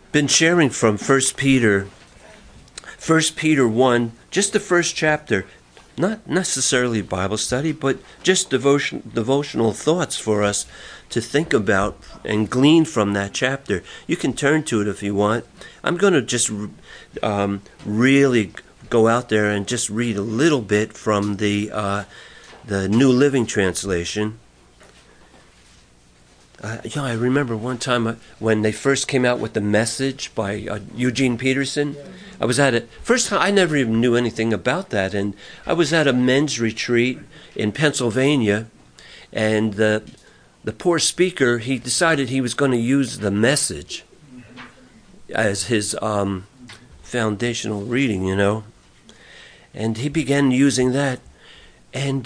been sharing from First Peter 1, just the first chapter, not necessarily Bible study, but just devotional thoughts for us to think about and glean from that chapter. You can turn to it if you want. I'm going to just really go out there and just read a little bit from the New Living Translation. I remember one time when they first came out with The Message by Eugene Peterson. I was at it. First time, I never even knew anything about that. And I was at a men's retreat in Pennsylvania, and the poor speaker, he decided he was going to use The Message as his foundational reading, you know. And he began using that. And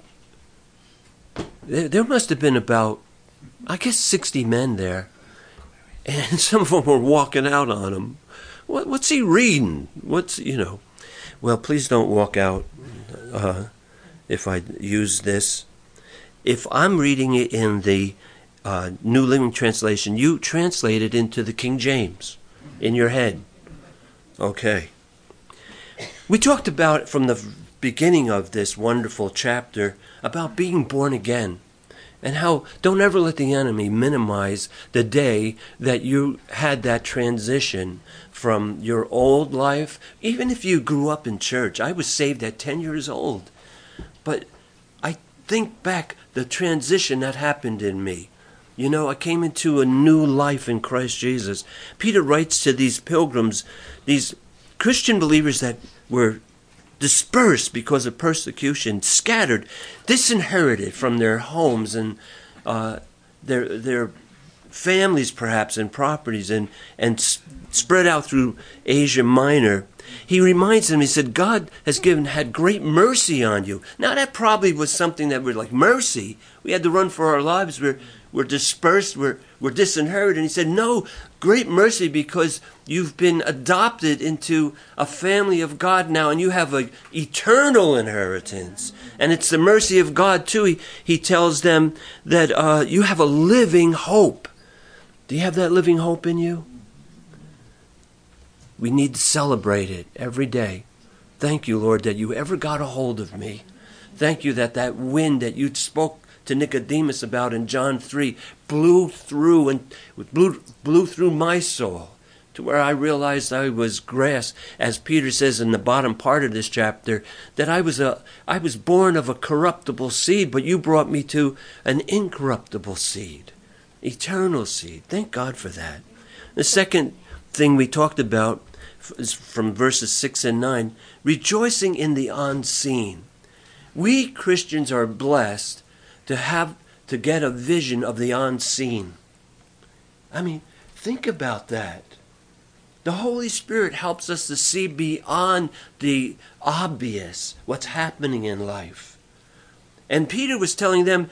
there must have been about, I guess, 60 men there. And some of them were walking out on him. What's he reading? Well, please don't walk out if I use this. If I'm reading it in the New Living Translation, you translate it into the King James in your head. Okay. We talked about from the beginning of this wonderful chapter about being born again. And how don't ever let the enemy minimize the day that you had that transition from your old life. Even if you grew up in church. I was saved at 10 years old. But I think back the transition that happened in me. You know, I came into a new life in Christ Jesus. Peter writes to these pilgrims, these Christian believers that were dispersed because of persecution, scattered, disinherited from their homes and their families perhaps and properties and spread out through Asia Minor. He reminds them, he said, God has had great mercy on you. Now that probably was something that we're like, mercy? We had to run for our lives. We're dispersed. We're disinherited. And he said, no, great mercy because you've been adopted into a family of God now, and you have an eternal inheritance. And it's the mercy of God, too. He tells them that you have a living hope. Do you have that living hope in you? We need to celebrate it every day. Thank you, Lord, that you ever got a hold of me. Thank you that wind that you spoke to Nicodemus about in John 3 blew through my soul to where I realized I was grass, as Peter says in the bottom part of this chapter, that I was born of a corruptible seed, but you brought me to an incorruptible seed, eternal seed. Thank God for that. The second thing we talked about is from verses 6 and 9, rejoicing in the unseen. We Christians are blessed to get a vision of the unseen. I mean, think about that. The Holy Spirit helps us to see beyond the obvious what's happening in life. And Peter was telling them,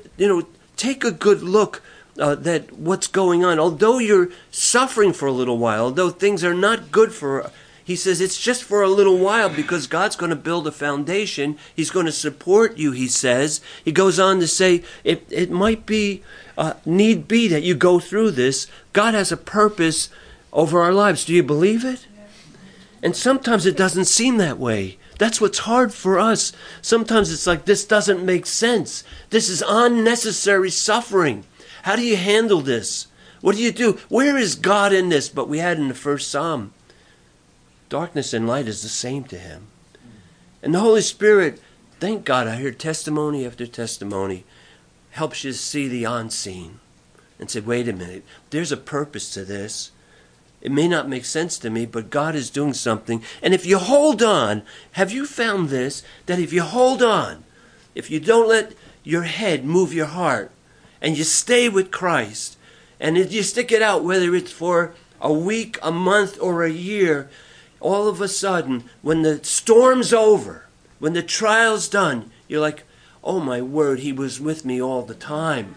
take a good look that what's going on. Although you're suffering for a little while, although things are not good he says it's just for a little while because God's going to build a foundation. He's going to support you, he says. He goes on to say it might be need be that you go through this. God has a purpose over our lives. Do you believe it? And sometimes it doesn't seem that way. That's what's hard for us. Sometimes it's like, this doesn't make sense. This is unnecessary suffering. How do you handle this? What do you do? Where is God in this? But we had in the first Psalm, darkness and light is the same to him. And the Holy Spirit, thank God, I hear testimony after testimony, helps you see the unseen and say, wait a minute, there's a purpose to this. It may not make sense to me, but God is doing something. And if you hold on, have you found this? That if you hold on, if you don't let your head move your heart, and you stay with Christ, and if you stick it out, whether it's for a week, a month, or a year, all of a sudden, when the storm's over, when the trial's done, you're like, oh my word, he was with me all the time.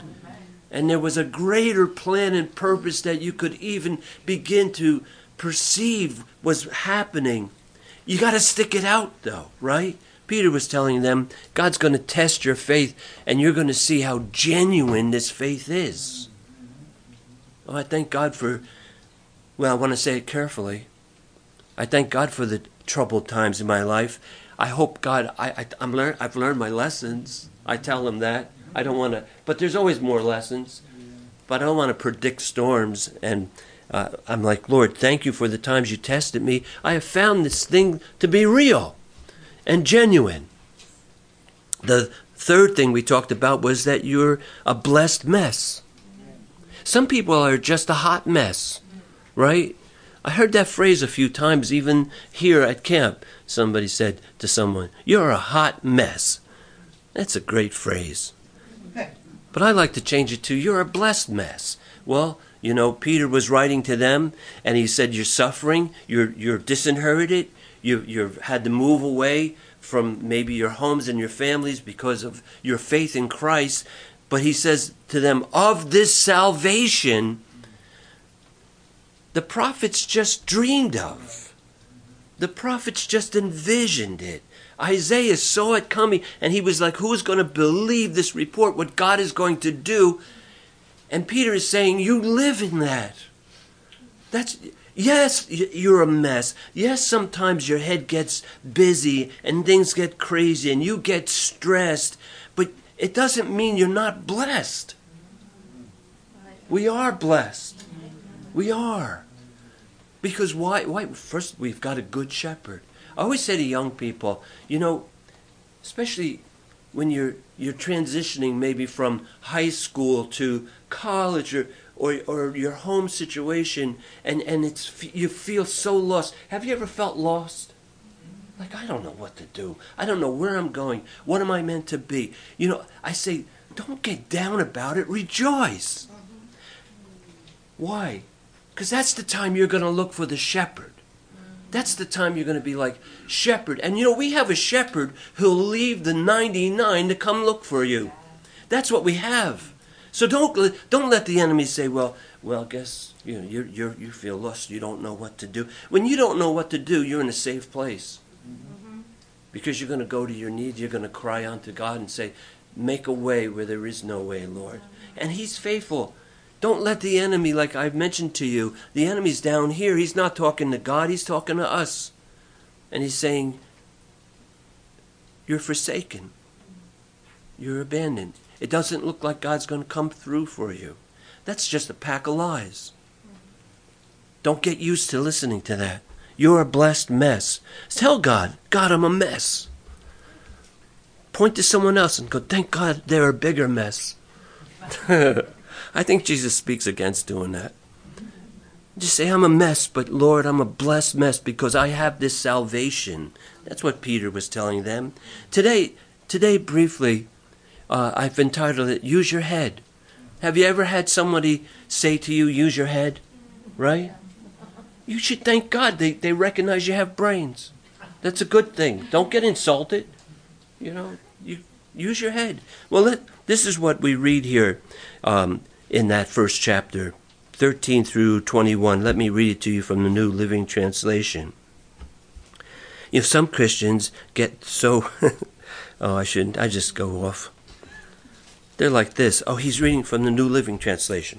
And there was a greater plan and purpose that you could even begin to perceive was happening. You got to stick it out, though, right? Peter was telling them, God's going to test your faith, and you're going to see how genuine this faith is. Oh, I thank God for Well, I want to say it carefully. I thank God for the troubled times in my life. I hope God, I've learned my lessons. I tell him that. I don't want to, but there's always more lessons. But I don't want to predict storms. And I'm like, Lord, thank you for the times you tested me. I have found this thing to be real and genuine. The third thing we talked about was that you're a blessed mess. Some people are just a hot mess, right? I heard that phrase a few times, even here at camp. Somebody said to someone, "You're a hot mess." That's a great phrase. But I like to change it to, "You're a blessed mess." Well, you know, Peter was writing to them, and he said, "You're suffering, you're disinherited, you've had to move away from maybe your homes and your families because of your faith in Christ." But he says to them, "Of this salvation, the prophets just dreamed of. The prophets just envisioned it. Isaiah saw it coming, and he was like, who's going to believe this report, what God is going to do?" And Peter is saying, you live in that. Yes, you're a mess. Yes, sometimes your head gets busy and things get crazy and you get stressed, but it doesn't mean you're not blessed. We are blessed. We are. Because why? First, we've got a good shepherd. I always say to young people, you know, especially when you're transitioning maybe from high school to college or your home situation, and you feel so lost. Have you ever felt lost? Like, I don't know what to do. I don't know where I'm going. What am I meant to be? You know, I say, don't get down about it. Rejoice. Why? Because that's the time you're going to look for the shepherd. That's the time you're going to be like, shepherd. And you know, we have a shepherd who'll leave the 99 to come look for you. That's what we have. So don't let the enemy say, well, guess you know you feel lost. You don't know what to do. When you don't know what to do, you're in a safe place. Because you're going to go to your knees. You're going to cry unto God and say, make a way where there is no way, Lord. And he's faithful. Don't let the enemy, like I've mentioned to you, the enemy's down here. He's not talking to God. He's talking to us. And he's saying, you're forsaken. You're abandoned. It doesn't look like God's going to come through for you. That's just a pack of lies. Don't get used to listening to that. You're a blessed mess. Tell God, God, I'm a mess. Point to someone else and go, thank God they're a bigger mess. I think Jesus speaks against doing that. Just say, I'm a mess, but Lord, I'm a blessed mess because I have this salvation. That's what Peter was telling them. Today, briefly, I've entitled it, Use Your Head. Have you ever had somebody say to you, use your head? Right? You should thank God they recognize you have brains. That's a good thing. Don't get insulted. You know, you use your head. Well, this is what we read here in that first chapter, 13 through 21. Let me read it to you from the New Living Translation. You know, some Christians get so... oh, I shouldn't. I just go off. They're like this. Oh, he's reading from the New Living Translation.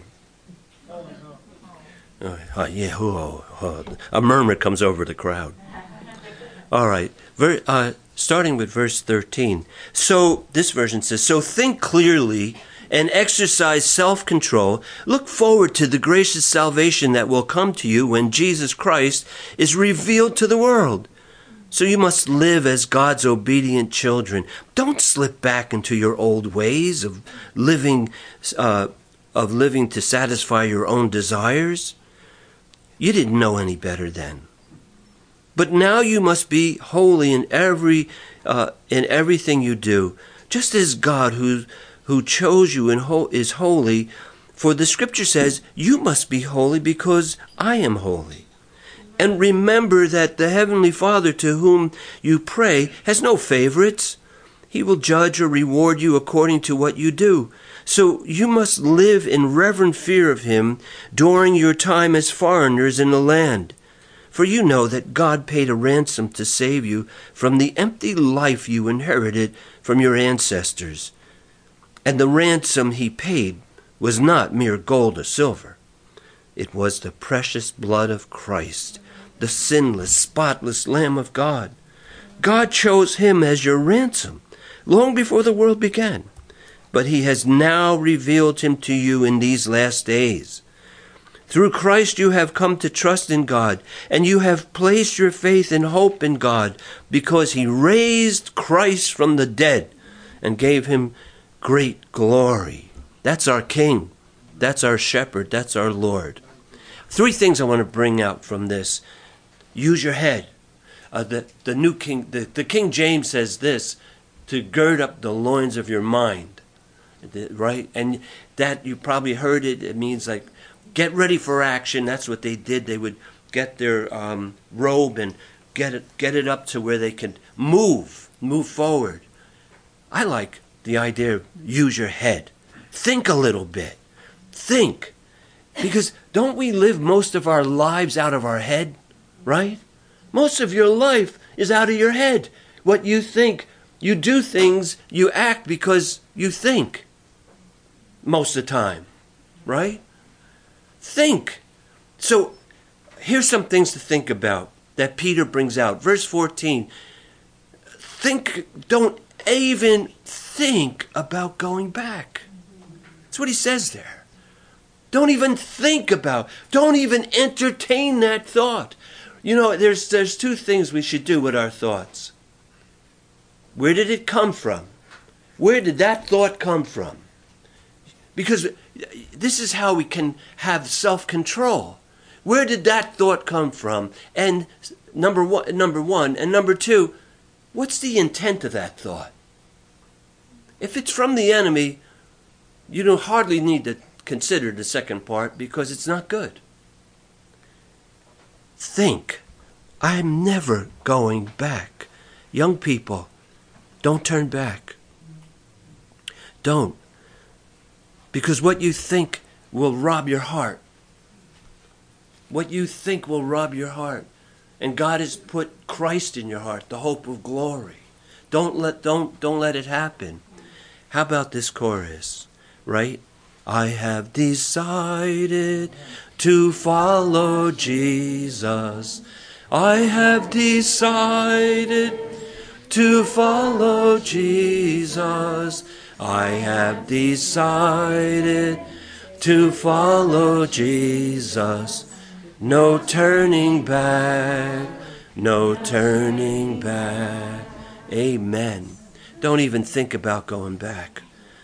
A murmur comes over the crowd. All right. Starting with verse 13. So, this version says, so think clearly and exercise self-control. Look forward to the gracious salvation that will come to you when Jesus Christ is revealed to the world. So you must live as God's obedient children. Don't slip back into your old ways of living to satisfy your own desires. You didn't know any better then. But now you must be holy in everything you do, just as God who chose you is holy. For the Scripture says, you must be holy because I am holy. And remember that the Heavenly Father to whom you pray has no favorites. He will judge or reward you according to what you do. So you must live in reverent fear of Him during your time as foreigners in the land. For you know that God paid a ransom to save you from the empty life you inherited from your ancestors. And the ransom He paid was not mere gold or silver, It was the precious blood of Christ, the sinless, spotless Lamb of God. God chose him as your ransom long before the world began, but he has now revealed him to you in these last days. Through Christ you have come to trust in God, and you have placed your faith and hope in God, because he raised Christ from the dead and gave him great glory. That's our King. That's our Shepherd. That's our Lord. 3 things I want to bring out from this. Use your head. The King James says this, to gird up the loins of your mind. Right? And that, you probably heard it. It means like, get ready for action. That's what they did. They would get their robe and get it up to where they can move forward. I like the idea of use your head. Think a little bit. Think. Because don't we live most of our lives out of our head, right? Most of your life is out of your head. What you think. You do things, you act because you think. Most of the time, right? Think. So here's some things to think about that Peter brings out. Verse 14. Don't even think about going back. That's what he says there. Don't even think about, don't even entertain that thought. You know, there's 2 things we should do with our thoughts. Where did it come from? Where did that thought come from? Because this is how we can have self-control. Where did that thought come from? And number one, and number 2, what's the intent of that thought? If it's from the enemy, you don't hardly need to consider the second part because it's not good. Think. I'm never going back. Young people, don't turn back. Don't. Because what you think will rob your heart. What you think will rob your heart. And God has put Christ in your heart, the hope of glory. Don't let it happen. How about this chorus, right? I have decided to follow Jesus. I have decided to follow Jesus. I have decided to follow Jesus. No turning back, no turning back. Amen. Don't even think about going back.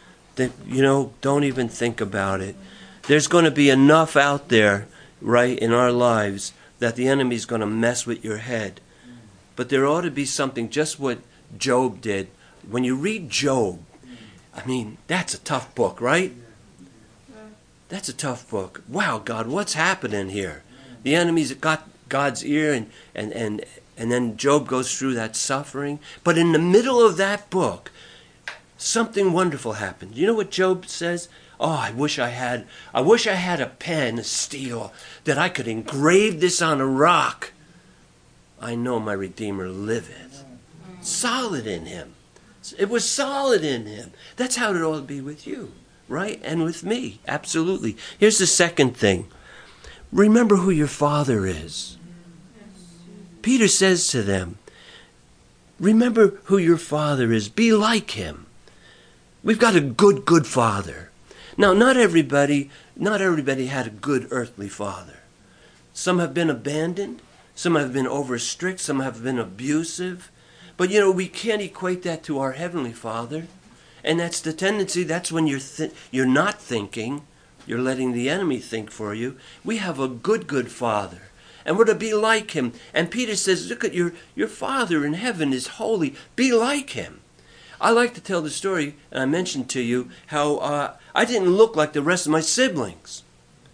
Don't even think about it. There's going to be enough out there, right, in our lives that the enemy's going to mess with your head. But there ought to be something, just what Job did. When you read Job, I mean, that's a tough book, right? That's a tough book. Wow, God, what's happening here? The enemy's got God's ear, and then Job goes through that suffering. But in the middle of that book, something wonderful happened. You know what Job says? Oh, I wish I had a pen of steel that I could engrave this on a rock. I know my Redeemer liveth. Solid in him. It was solid in him. That's how it ought to be with you, right? And with me, absolutely. Here's the second thing. Remember who your Father is. Peter says to them, remember who your Father is. Be like him. We've got a good Father. Now, not everybody had a good earthly father. Some have been abandoned. Some have been over strict. Some have been abusive. But, we can't equate that to our Heavenly Father. And that's the tendency. That's when you're not thinking. You're letting the enemy think for you. We have a good Father. And we're to be like him. And Peter says, look at your Father in heaven is holy. Be like him. I like to tell the story, and I mentioned to you how I didn't look like the rest of my siblings,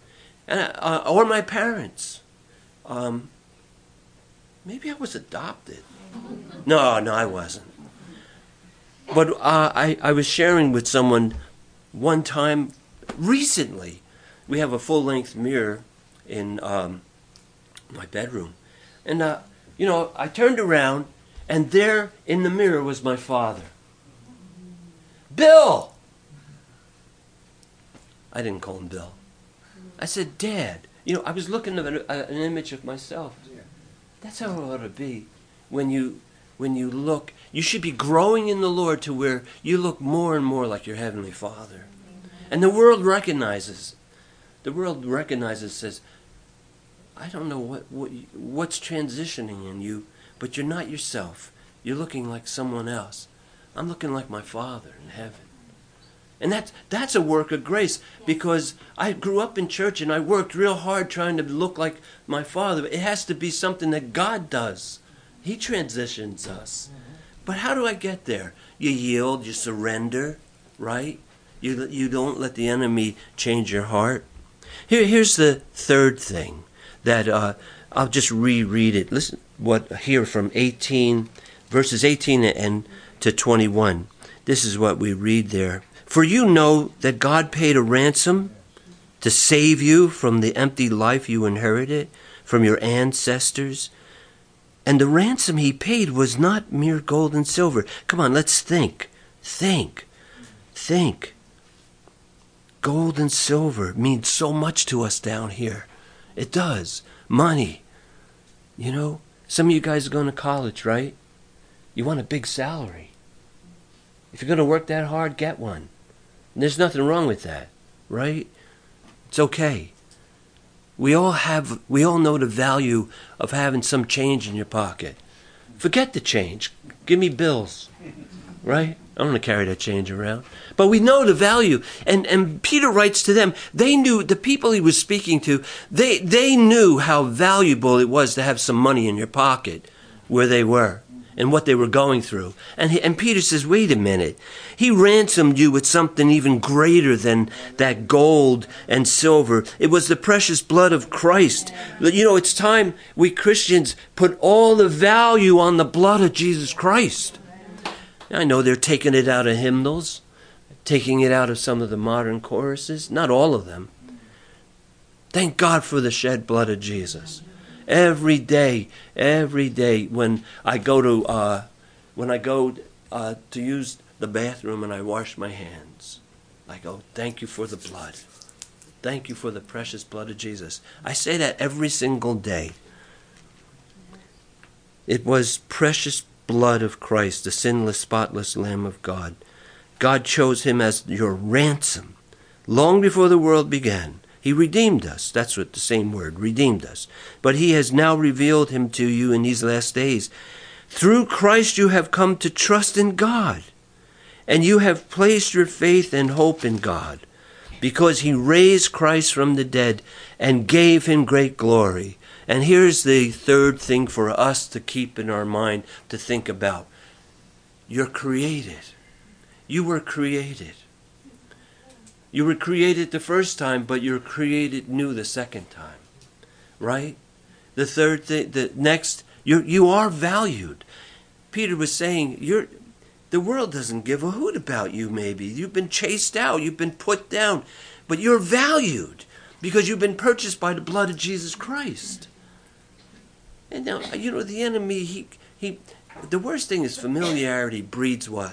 or my parents. Maybe I was adopted. No, I wasn't. But I was sharing with someone one time recently. We have a full-length mirror in my bedroom. And, I turned around, and there in the mirror was my father. Bill! I didn't call him Bill. I said, Dad. I was looking at an image of myself. That's how it ought to be. When you look, you should be growing in the Lord to where you look more and more like your Heavenly Father. And the world recognizes. Says, I don't know what's transitioning in you, but you're not yourself. You're looking like someone else. I'm looking like my Father in heaven. And that's a work of grace, because I grew up in church and I worked real hard trying to look like my Father. It has to be something that God does. He transitions us. But how do I get there? You yield, you surrender, right? You don't let the enemy change your heart. Here's the third thing that I'll just reread it. Listen here from verses 18 and to 21. This is what we read there. For you know that God paid a ransom to save you from the empty life you inherited from your ancestors. And the ransom he paid was not mere gold and silver. Come on, let's think. Think. Gold and silver means so much to us down here. It does. Money. Some of you guys are going to college, right? You want a big salary. If you're going to work that hard, get one. And there's nothing wrong with that, right? It's okay. We all know the value of having some change in your pocket. Forget the change. Give me bills, right? I don't want to carry that change around. But we know the value. And Peter writes to them, they knew, the people he was speaking to, they knew how valuable it was to have some money in your pocket where they were and what they were going through. And Peter says, wait a minute. He ransomed you with something even greater than that gold and silver. It was the precious blood of Christ. It's time we Christians put all the value on the blood of Jesus Christ. I know they're taking it out of hymnals, taking it out of some of the modern choruses. Not all of them. Thank God for the shed blood of Jesus. Every day, when I go to use the bathroom and I wash my hands, I go, thank you for the blood. Thank you for the precious blood of Jesus. I say that every single day. It was precious blood of Christ, the sinless, spotless Lamb of God. God chose him as your ransom long before the world began. He redeemed us. That's what the same word, redeemed us. But he has now revealed him to you in these last days. Through Christ you have come to trust in God, and you have placed your faith and hope in God, because he raised Christ from the dead and gave him great glory. And here's the third thing for us to keep in our mind, to think about. You're created. You were created. You were created the first time, but you're created new the second time. Right? The third thing, the next, you are valued. Peter was saying, the world doesn't give a hoot about you maybe. You've been chased out. You've been put down. But you're valued because you've been purchased by the blood of Jesus Christ. And now, the enemy, the worst thing is familiarity breeds what?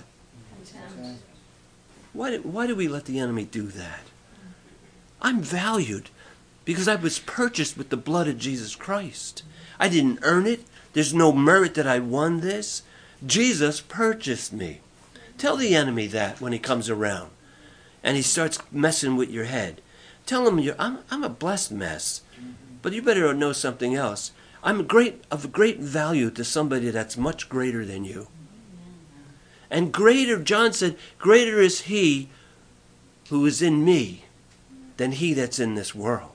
Why do we let the enemy do that? I'm valued because I was purchased with the blood of Jesus Christ. I didn't earn it. There's no merit that I won this. Jesus purchased me. Tell the enemy that when he comes around and he starts messing with your head. Tell him I'm a blessed mess, but you better know something else. I'm of great value to somebody that's much greater than you. And greater, John said, greater is he who is in me than he that's in this world.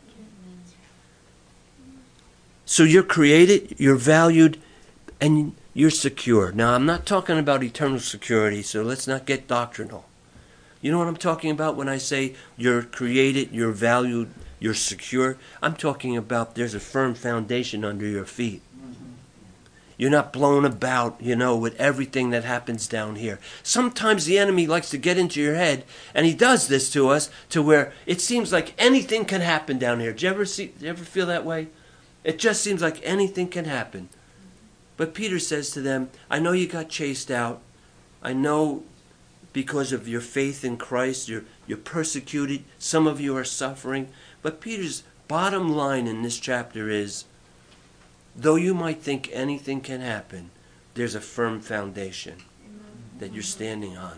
So you're created, you're valued, and you're secure. Now, I'm not talking about eternal security, so let's not get doctrinal. You know what I'm talking about when I say you're created, you're valued, you're secure? I'm talking about there's a firm foundation under your feet. You're not blown about, with everything that happens down here. Sometimes the enemy likes to get into your head, and he does this to us, to where it seems like anything can happen down here. Do you ever feel that way? It just seems like anything can happen. But Peter says to them, I know you got chased out. I know because of your faith in Christ, you're persecuted. Some of you are suffering. But bottom line in this chapter is, though you might think anything can happen, there's a firm foundation that you're standing on.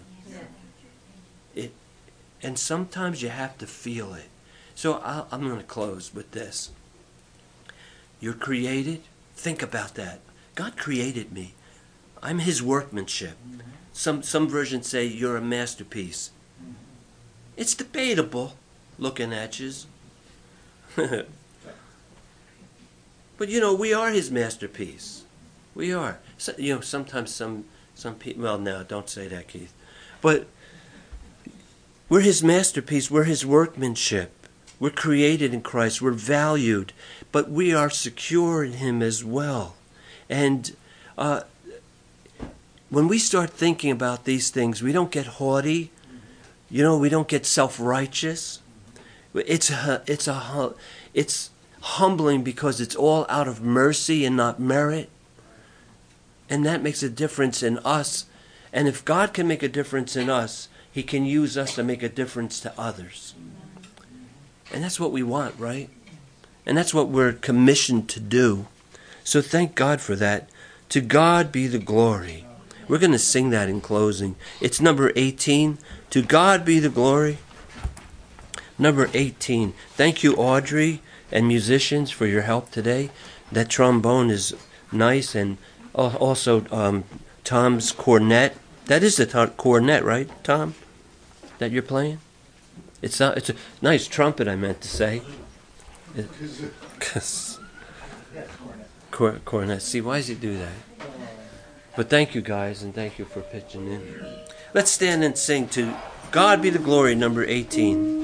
And sometimes you have to feel it. So I'm going to close with this. You're created. Think about that. God created me. I'm his workmanship. Some versions say you're a masterpiece. It's debatable looking at you. But we are his masterpiece. We are. So, sometimes some people, well, no, don't say that, Keith. But we're his masterpiece. We're his workmanship. We're created in Christ. We're valued. But we are secure in him as well. And when we start thinking about these things, we don't get haughty. We don't get self-righteous. It's humbling because it's all out of mercy and not merit. And that makes a difference in us. And if God can make a difference in us, he can use us to make a difference to others. And that's what we want, right? And that's what we're commissioned to do. So thank God for that. To God be the glory. We're going to sing that in closing. It's number 18. To God be the glory. Number 18. Thank you, Audrey and musicians, for your help today. That trombone is nice. And also Tom's cornet. That is the cornet, right, Tom? That you're playing? It's a nice trumpet, I meant to say. Cornet. See, why does he do that? But thank you, guys, and thank you for pitching in. Let's stand and sing to God Be the Glory, number 18.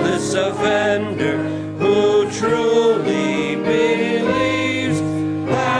Who truly believes that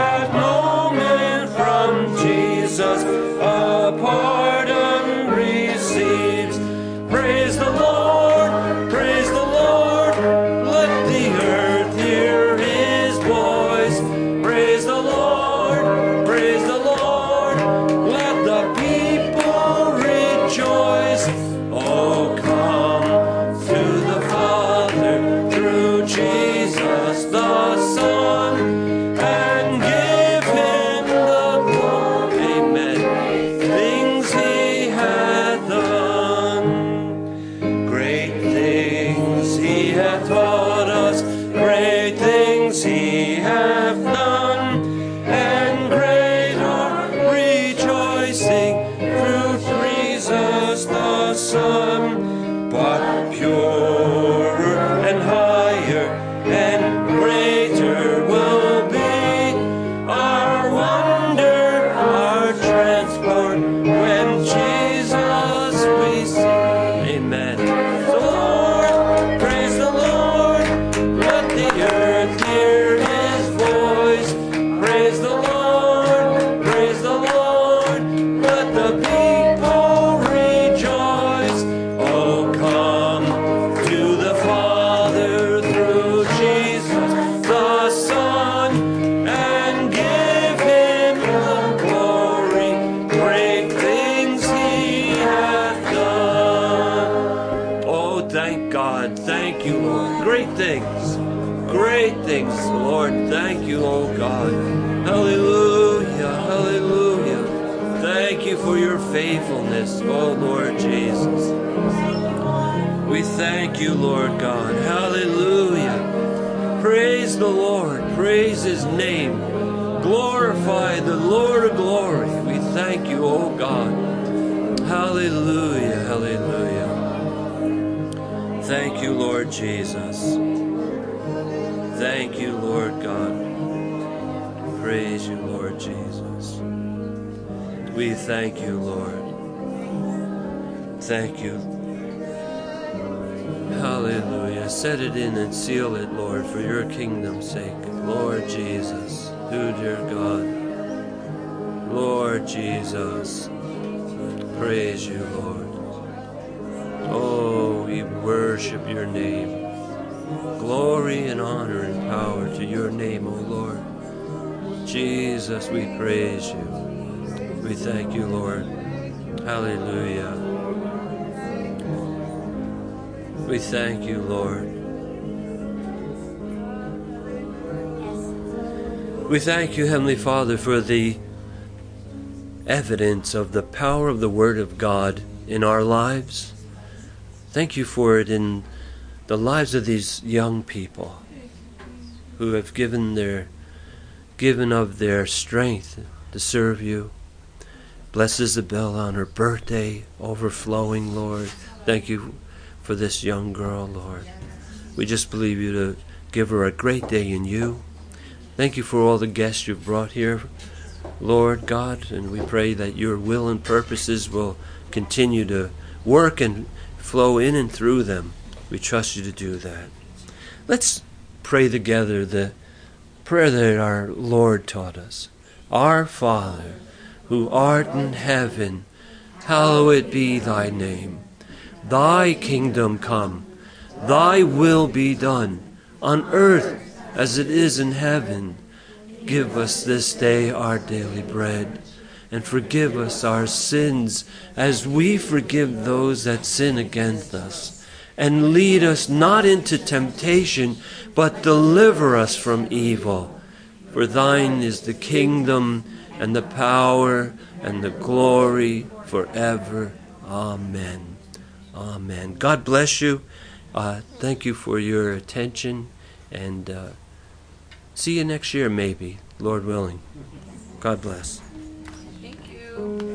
thanks, Lord. Thank you, oh God. Hallelujah, hallelujah. Thank you for your faithfulness, oh Lord Jesus. We thank you, Lord God. Hallelujah. Praise the Lord. Praise his name. Glorify the Lord of glory. We thank you, oh God. Hallelujah, hallelujah. Thank you, Lord Jesus. Thank you, Lord God. Praise you, Lord Jesus. We thank you, Lord. Thank you. Hallelujah. Set it in and seal it, Lord, for your kingdom's sake. Lord Jesus, who dear God. Lord Jesus. Praise you, Lord. Oh, we worship your name. Glory and honor and power to your name, O Lord. Jesus, we praise you. We thank you, Lord. Hallelujah. We thank you, Lord. We thank you, Heavenly Father, for the evidence of the power of the Word of God in our lives. Thank you for it in the lives of these young people who have given of their strength to serve you. Bless Isabel on her birthday, overflowing, Lord. Thank you for this young girl, Lord. We just believe you to give her a great day in you. Thank you for all the guests you've brought here, Lord God, and we pray that your will and purposes will continue to work and flow in and through them. We trust you to do that. Let's pray together the prayer that our Lord taught us. Our Father, who art in heaven, hallowed be thy name. Thy kingdom come, thy will be done, on earth as it is in heaven. Give us this day our daily bread, and forgive us our sins as we forgive those that sin against us. And lead us not into temptation, but deliver us from evil. For thine is the kingdom and the power and the glory forever. Amen. Amen. God bless you. Thank you for your attention, and see you next year maybe, Lord willing. God bless. Thank you.